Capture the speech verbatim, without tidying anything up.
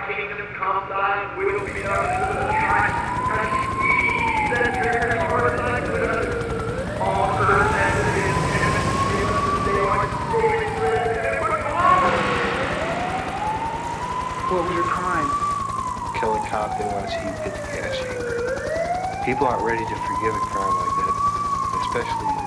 kingdom come, thy will be done in the sky, as he that bears our thy good, on earth as it is in heaven. Give us this day our daily bread, and forgive us. What was your crime? Kill a cop, they want to see you get the gas chamber. People aren't ready to forgive a crime like that, especially